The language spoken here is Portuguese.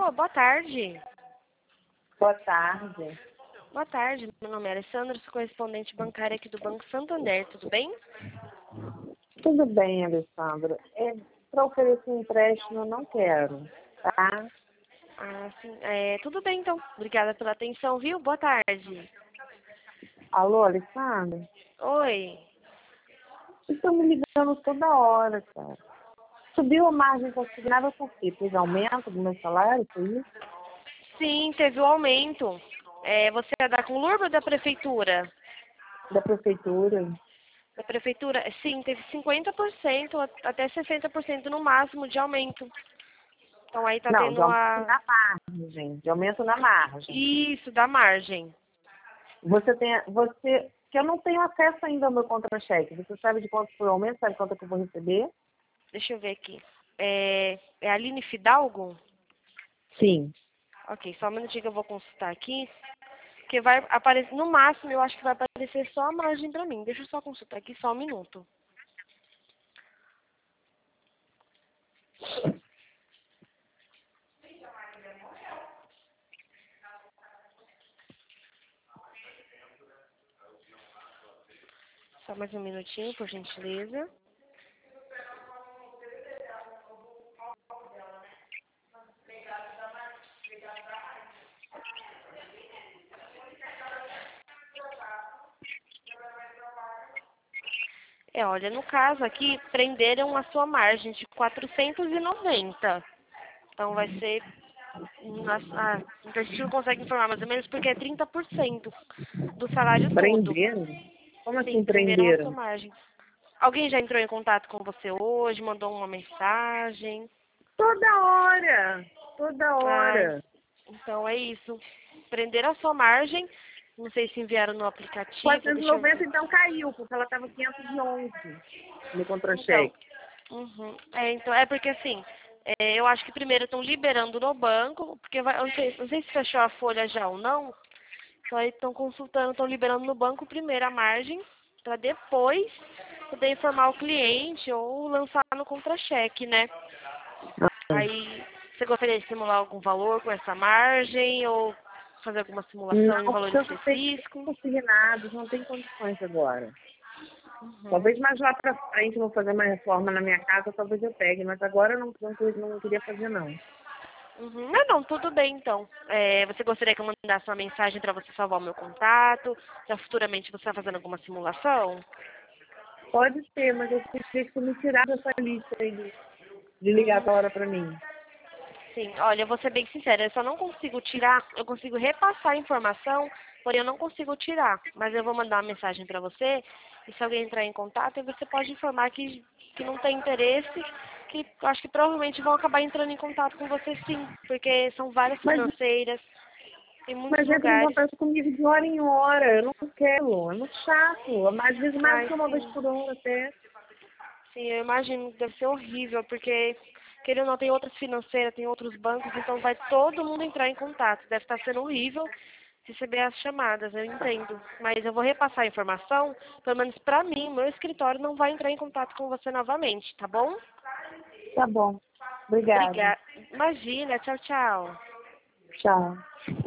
Alô, boa tarde. Boa tarde. Boa tarde, meu nome é Alessandra, sou correspondente bancária aqui do Banco Santander, tudo bem? Tudo bem, Alessandra. Para oferecer um empréstimo, eu não quero, tá? Ah, sim. Tudo bem então. Obrigada pela atenção, viu? Boa tarde. Alô, Alessandra? Oi. Vocês estão me ligando toda hora, cara. Subiu a margem consignada por quê? Teve aumento do meu salário, foi isso? Sim, teve o aumento. Você é da Conlurb ou da Prefeitura? Da prefeitura? Da Prefeitura? Sim, teve 50% até 60% no máximo de aumento. Então aí tá Não, de tendo aumento na margem. De aumento na margem. Isso, da margem. Que eu não tenho acesso ainda ao meu contra-cheque. Você sabe de quanto foi o aumento? Sabe quanto é que eu vou receber? Deixa eu ver aqui. É a Aline Fidalgo? Sim. Ok, só um minutinho que eu vou consultar aqui. Porque vai aparecer, no máximo, eu acho que vai aparecer só a margem pra mim. Deixa eu só consultar aqui, só um minuto. Só mais um minutinho, por gentileza. Olha, no caso aqui, prenderam a sua margem de 490. Então vai ser... a gente não consegue informar mais ou menos porque é 30% do salário todo. Prenderam? Como Sim, assim prenderam a sua prenderam? margem. Alguém já entrou em contato com você hoje, mandou uma mensagem? Toda hora. Toda Ah, hora. então é isso. Prenderam a sua margem. Não sei se enviaram no aplicativo, deixa eu 490 ver. então caiu, porque ela estava 511 no Então, contra-cheque. então é porque assim, eu acho que primeiro estão liberando no banco, porque eu não sei se fechou a folha já ou não. Então aí estão consultando, estão liberando no banco primeiro a margem, para depois poder informar o cliente ou lançar no contra-cheque, né? Aí, você gostaria de simular algum valor com essa margem ou fazer alguma simulação em Não, valor porque eu não tenho específico? consignados, não tem condições agora. Uhum. Talvez mais lá pra frente, eu vou fazer uma reforma na minha casa, talvez eu pegue, mas agora eu não queria fazer, não. Uhum. Não, tudo bem então. Você gostaria que eu mandasse uma mensagem para você salvar o meu contato? Já futuramente você está fazendo alguma simulação? Pode ser, mas eu queria que você me tirasse dessa lista aí de ligar Uhum. toda hora pra mim. Sim, olha, eu vou ser bem sincera, eu só não consigo tirar, eu consigo repassar a informação, porém eu não consigo tirar. Mas eu vou mandar uma mensagem para você, e se alguém entrar em contato, aí você pode informar que não tem interesse, que eu acho que provavelmente vão acabar entrando em contato com você sim, porque são várias Mas, financeiras, tem muitos mas entra em lugares. contato comigo de hora em hora, eu não quero, é muito chato. Às vezes mais do Ai, que uma vez sim, por hora até. sim, eu imagino que deve ser horrível, porque querendo ou não, tem outras financeiras, tem outros bancos, então vai todo mundo entrar em contato. Deve estar sendo horrível receber as chamadas, eu entendo. Mas eu vou repassar a informação, pelo menos pra mim, meu escritório não vai entrar em contato com você novamente, tá bom? Tá bom. Obrigada. Obrigada. Imagina, tchau, tchau. Tchau.